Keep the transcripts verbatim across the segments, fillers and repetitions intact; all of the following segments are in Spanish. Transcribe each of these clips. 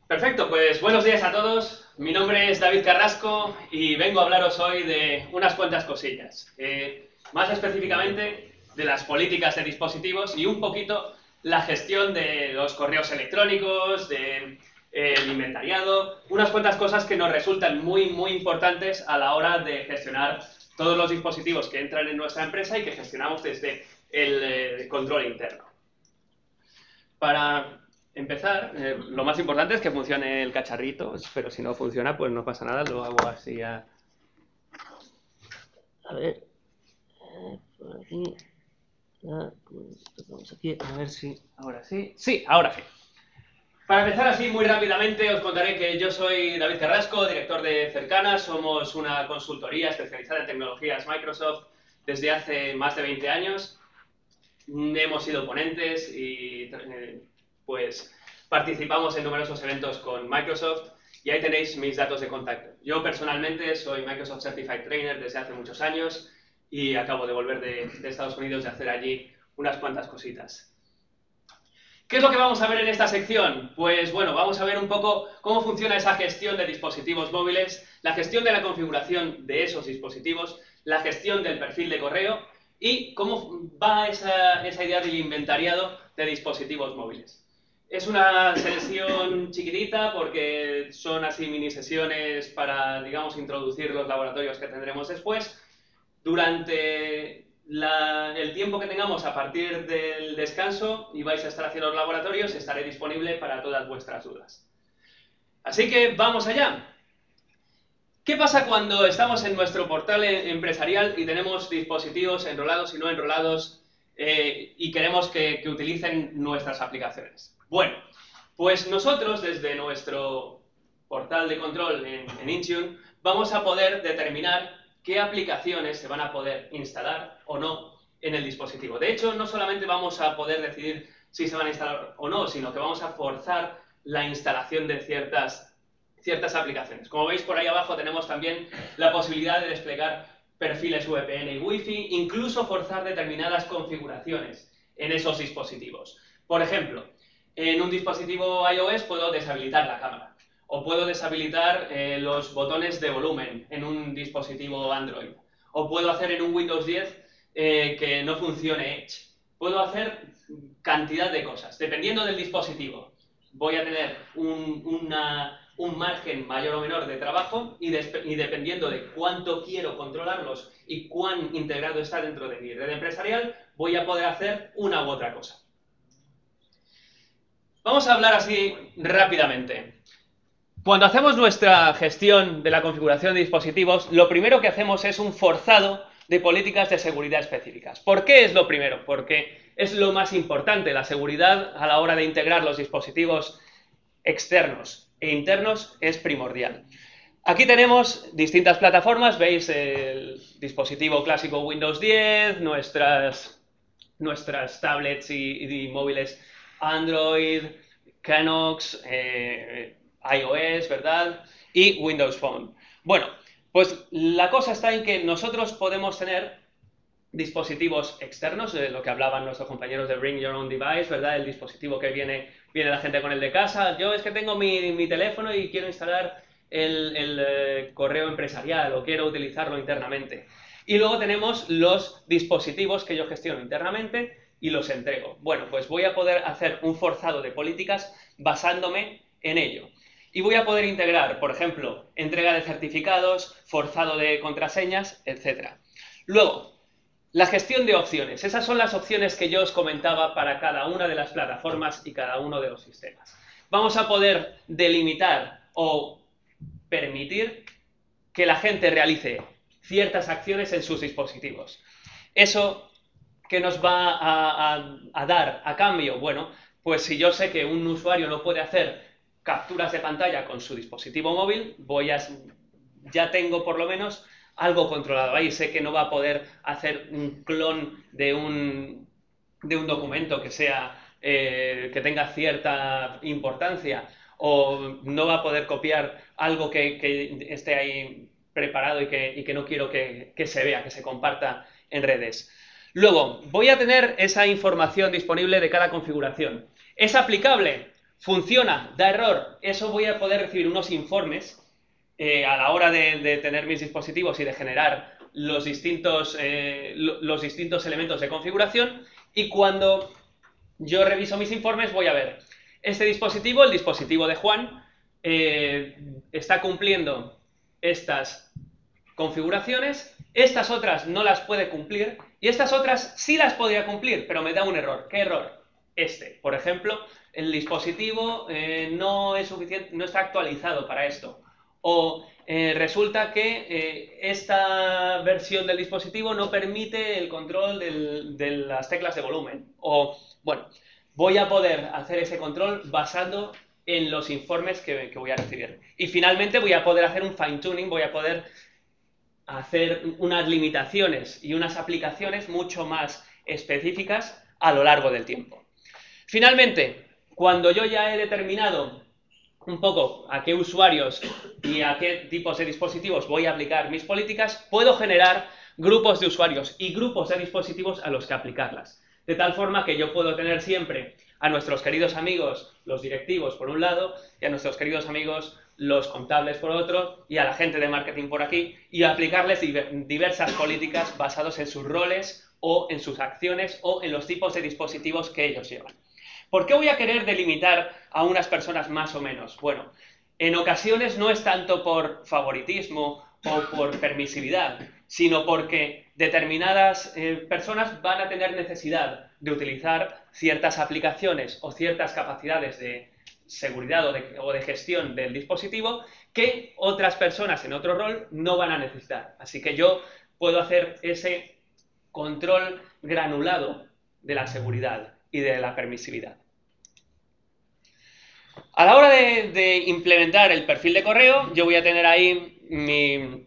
Perfecto, pues buenos días a todos. Mi nombre es David Carrasco y vengo a hablaros hoy de unas cuantas cosillas. Eh, más específicamente de las políticas de dispositivos y un poquito la gestión de los correos electrónicos, del de, eh, inventariado, unas cuantas cosas que nos resultan muy, muy importantes a la hora de gestionar todos los dispositivos que entran en nuestra empresa y que gestionamos desde el eh, control interno. Para empezar, eh, lo más importante es que funcione el cacharrito, pero si no funciona, pues no pasa nada, lo hago así a... A ver, eh, por aquí, ya, pues, vamos aquí, a ver si ahora sí. Sí, ahora sí. Para empezar así muy rápidamente os contaré que yo soy David Carrasco, director de Cercana. Somos una consultoría especializada en tecnologías Microsoft desde hace más de veinte años. Hemos sido ponentes y pues participamos en numerosos eventos con Microsoft y ahí tenéis mis datos de contacto. Yo personalmente soy Microsoft Certified Trainer desde hace muchos años y acabo de volver de, de Estados Unidos de hacer allí unas cuantas cositas. ¿Qué es lo que vamos a ver en esta sección? Pues bueno, vamos a ver un poco cómo funciona esa gestión de dispositivos móviles, la gestión de la configuración de esos dispositivos, la gestión del perfil de correo y cómo va esa, esa idea del inventariado de dispositivos móviles. Es una sesión chiquitita porque son así mini sesiones para, digamos, introducir los laboratorios que tendremos después. Durante la, el tiempo que tengamos a partir del descanso y vais a estar haciendo los laboratorios, estaré disponible para todas vuestras dudas. Así que vamos allá. ¿Qué pasa cuando estamos en nuestro portal empresarial y tenemos dispositivos enrolados y no enrolados eh, y queremos que, que utilicen nuestras aplicaciones? Bueno, pues nosotros desde nuestro portal de control en, en Intune vamos a poder determinar qué aplicaciones se van a poder instalar o no en el dispositivo. De hecho, no solamente vamos a poder decidir si se van a instalar o no, sino que vamos a forzar la instalación de ciertas ciertas aplicaciones. Como veis por ahí abajo tenemos también la posibilidad de desplegar perfiles V P N y Wi-Fi, incluso forzar determinadas configuraciones en esos dispositivos. Por ejemplo, en un dispositivo iOS puedo deshabilitar la cámara o puedo deshabilitar eh, los botones de volumen en un dispositivo Android o puedo hacer en un Windows diez eh, que no funcione Edge. Puedo hacer cantidad de cosas. Dependiendo del dispositivo voy a tener un, una un margen mayor o menor de trabajo y, de, y dependiendo de cuánto quiero controlarlos y cuán integrado está dentro de mi red empresarial, voy a poder hacer una u otra cosa. Vamos a hablar así rápidamente. Cuando hacemos nuestra gestión de la configuración de dispositivos, lo primero que hacemos es un forzado de políticas de seguridad específicas. ¿Por qué es lo primero? Porque es lo más importante, la seguridad a la hora de integrar los dispositivos externos e internos es primordial. Aquí tenemos distintas plataformas, veis el dispositivo clásico Windows diez, nuestras, nuestras tablets y, y móviles Android, Knox, eh, iOS, ¿verdad? Y Windows Phone. Bueno, pues la cosa está en que nosotros podemos tener dispositivos externos, de lo que hablaban nuestros compañeros de Bring Your Own Device, ¿verdad? El dispositivo que viene, viene la gente con el de casa. Yo es que tengo mi, mi teléfono y quiero instalar el, el eh, correo empresarial o quiero utilizarlo internamente. Y luego tenemos los dispositivos que yo gestiono internamente y los entrego. Bueno, pues voy a poder hacer un forzado de políticas basándome en ello. Y voy a poder integrar, por ejemplo, entrega de certificados, forzado de contraseñas, etcétera. Luego, la gestión de opciones. Esas son las opciones que yo os comentaba para cada una de las plataformas y cada uno de los sistemas. Vamos a poder delimitar o permitir que la gente realice ciertas acciones en sus dispositivos. ¿Eso qué nos va a, a, a dar a cambio? Bueno, pues si yo sé que un usuario no puede hacer capturas de pantalla con su dispositivo móvil, voy a, ya tengo por lo menos algo controlado ahí. Sé que no va a poder hacer un clon de un, de un documento que sea eh, que tenga cierta importancia o no va a poder copiar algo que, que esté ahí preparado y que, y que no quiero que, que se vea, que se comparta en redes. Luego, voy a tener esa información disponible de cada configuración. ¿Es aplicable? funciona, da error, eso voy a poder recibir unos informes eh, a la hora de, de tener mis dispositivos y de generar los distintos, eh, los distintos elementos de configuración, y cuando yo reviso mis informes voy a ver, este dispositivo, el dispositivo de Juan, eh, está cumpliendo estas configuraciones, estas otras no las puede cumplir, y estas otras sí las podría cumplir, pero me da un error. ¿Qué error? Este, por ejemplo, el dispositivo eh, no es suficiente, no está actualizado para esto. O eh, resulta que eh, esta versión del dispositivo no permite el control del, de las teclas de volumen. O, bueno, voy a poder hacer ese control basado en los informes que, que voy a recibir. Y finalmente voy a poder hacer un fine tuning, voy a poder hacer unas limitaciones y unas aplicaciones mucho más específicas a lo largo del tiempo. Finalmente, cuando yo ya he determinado un poco a qué usuarios y a qué tipos de dispositivos voy a aplicar mis políticas, puedo generar grupos de usuarios y grupos de dispositivos a los que aplicarlas. De tal forma que yo puedo tener siempre a nuestros queridos amigos, los directivos por un lado, y a nuestros queridos amigos, los contables por otro, y a la gente de marketing por aquí, y aplicarles diversas políticas basadas en sus roles o en sus acciones o en los tipos de dispositivos que ellos llevan. ¿Por qué voy a querer delimitar a unas personas más o menos? Bueno, en ocasiones no es tanto por favoritismo o por permisividad, sino porque determinadas eh, personas van a tener necesidad de utilizar ciertas aplicaciones o ciertas capacidades de seguridad o de, o de gestión del dispositivo que otras personas en otro rol no van a necesitar. Así que yo puedo hacer ese control granulado de la seguridad y de la permisividad. A la hora de, de implementar el perfil de correo, yo voy a tener ahí mi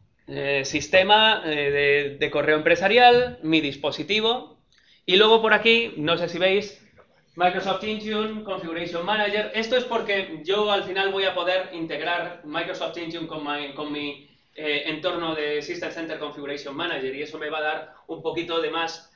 eh, sistema eh, de, de correo empresarial, mi dispositivo, y luego por aquí, no sé si veis, Microsoft Intune, Configuration Manager. Esto es porque yo al final voy a poder integrar Microsoft Intune con, my, con mi eh, entorno de System Center Configuration Manager, y eso me va a dar un poquito de más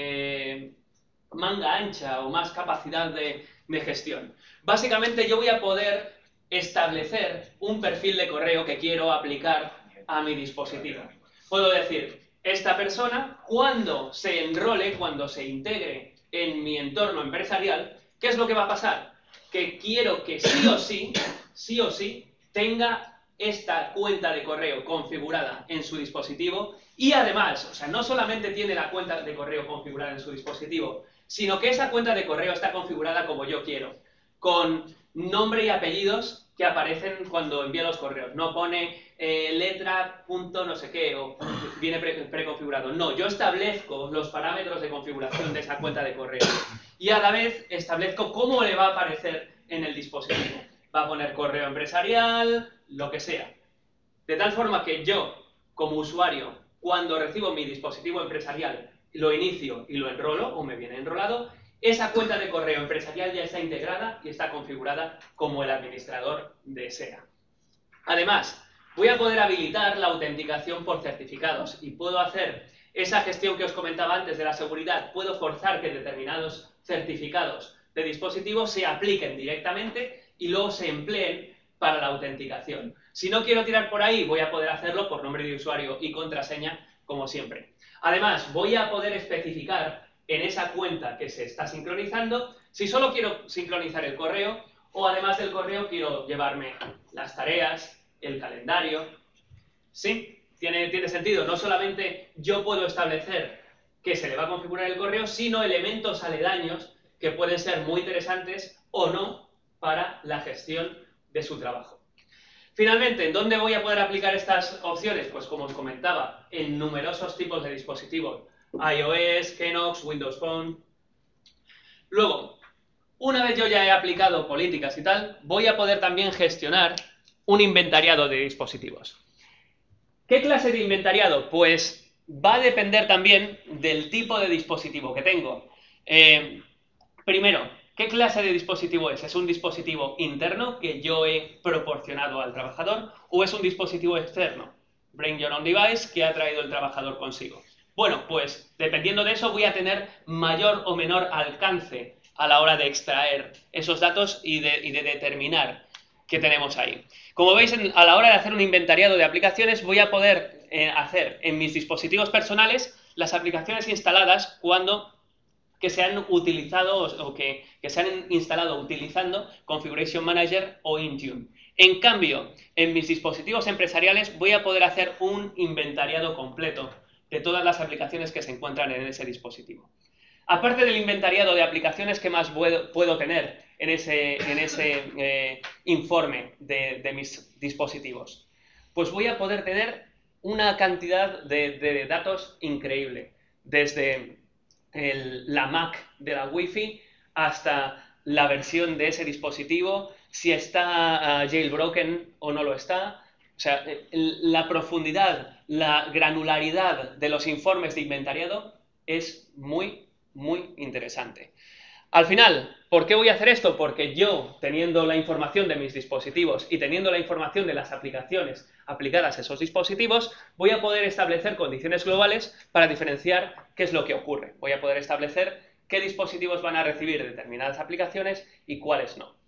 eh, manga ancha o más capacidad de, de gestión. Básicamente yo voy a poder establecer un perfil de correo que quiero aplicar a mi dispositivo. Puedo decir, esta persona, cuando se enrole, cuando se integre en mi entorno empresarial, ¿qué es lo que va a pasar? Que quiero que sí o sí, sí o sí, tenga esta cuenta de correo configurada en su dispositivo, y además, o sea, no solamente tiene la cuenta de correo configurada en su dispositivo, sino que esa cuenta de correo está configurada como yo quiero, con nombre y apellidos que aparecen cuando envía los correos. No pone eh, letra, punto, no sé qué, o viene pre preconfigurado. No, yo establezco los parámetros de configuración de esa cuenta de correo y a la vez establezco cómo le va a aparecer en el dispositivo. Va a poner correo empresarial, lo que sea. De tal forma que yo, como usuario, cuando recibo mi dispositivo empresarial, lo inicio y lo enrolo, o me viene enrolado, esa cuenta de correo empresarial ya está integrada y está configurada como el administrador desea. Además, voy a poder habilitar la autenticación por certificados y puedo hacer esa gestión que os comentaba antes de la seguridad. Puedo forzar que determinados certificados de dispositivos se apliquen directamente y luego se empleen para la autenticación. Si no quiero tirar por ahí, voy a poder hacerlo por nombre de usuario y contraseña, como siempre. Además, voy a poder especificar en esa cuenta que se está sincronizando si solo quiero sincronizar el correo o además del correo quiero llevarme las tareas, el calendario. ¿Sí? Tiene, tiene sentido. No solamente yo puedo establecer que se le va a configurar el correo, sino elementos aledaños que pueden ser muy interesantes o no para la gestión de su trabajo. Finalmente, ¿en dónde voy a poder aplicar estas opciones? Pues como os comentaba, en numerosos tipos de dispositivos. iOS, Knox, Windows Phone. Luego, una vez yo ya he aplicado políticas y tal, voy a poder también gestionar un inventariado de dispositivos. ¿Qué clase de inventariado? Pues va a depender también del tipo de dispositivo que tengo. Eh, primero, ¿qué clase de dispositivo es? ¿Es un dispositivo interno que yo he proporcionado al trabajador o es un dispositivo externo? Bring your own device que ha traído el trabajador consigo. Bueno, pues dependiendo de eso voy a tener mayor o menor alcance a la hora de extraer esos datos y de, y de determinar qué tenemos ahí. Como veis, en, a la hora de hacer un inventariado de aplicaciones, voy a poder eh, hacer en mis dispositivos personales las aplicaciones instaladas cuando que se han utilizado o que, que se han instalado utilizando Configuration Manager o Intune. En cambio, en mis dispositivos empresariales voy a poder hacer un inventariado completo de todas las aplicaciones que se encuentran en ese dispositivo. Aparte del inventariado de aplicaciones, ¿qué más puedo, puedo tener en ese, en ese eh, informe de, de mis dispositivos? Pues voy a poder tener una cantidad de, de datos increíble, desde el, la M A C de la Wi-Fi hasta la versión de ese dispositivo, si está uh, jailbroken o no lo está. O sea, la profundidad, la granularidad de los informes de inventariado es muy, muy interesante. Al final, ¿por qué voy a hacer esto? Porque yo, teniendo la información de mis dispositivos y teniendo la información de las aplicaciones aplicadas a esos dispositivos, voy a poder establecer condiciones globales para diferenciar qué es lo que ocurre. Voy a poder establecer qué dispositivos van a recibir determinadas aplicaciones y cuáles no.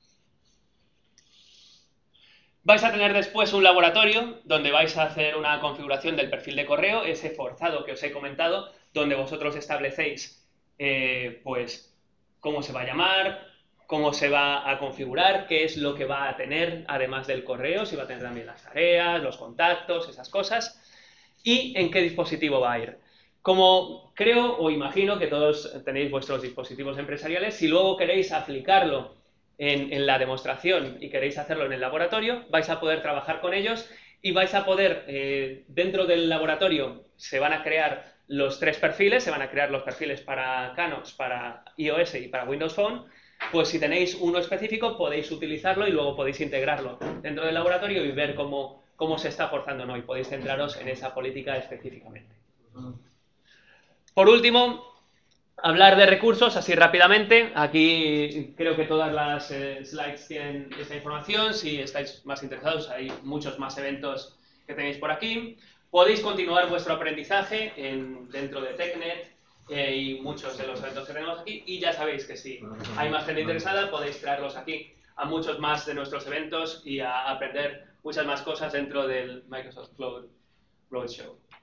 Vais a tener después un laboratorio donde vais a hacer una configuración del perfil de correo, ese forzado que os he comentado, donde vosotros establecéis eh, pues cómo se va a llamar, cómo se va a configurar, qué es lo que va a tener además del correo, si va a tener también las tareas, los contactos, esas cosas, y en qué dispositivo va a ir. Como creo o imagino que todos tenéis vuestros dispositivos empresariales, si luego queréis aplicarlo En, en la demostración y queréis hacerlo en el laboratorio, vais a poder trabajar con ellos y vais a poder, eh, dentro del laboratorio se van a crear los tres perfiles, se van a crear los perfiles para Canox, para iOS y para Windows Phone. Pues si tenéis uno específico podéis utilizarlo y luego podéis integrarlo dentro del laboratorio y ver cómo, cómo se está forzando o no, y podéis centraros en esa política específicamente. Por último, hablar de recursos, así rápidamente. Aquí creo que todas las eh, slides tienen esta información. Si estáis más interesados, hay muchos más eventos que tenéis por aquí. Podéis continuar vuestro aprendizaje en, dentro de TechNet eh, y muchos de los eventos que tenemos aquí. Y ya sabéis que si hay más gente interesada, podéis traerlos aquí a muchos más de nuestros eventos y a aprender muchas más cosas dentro del Microsoft Cloud Roadshow.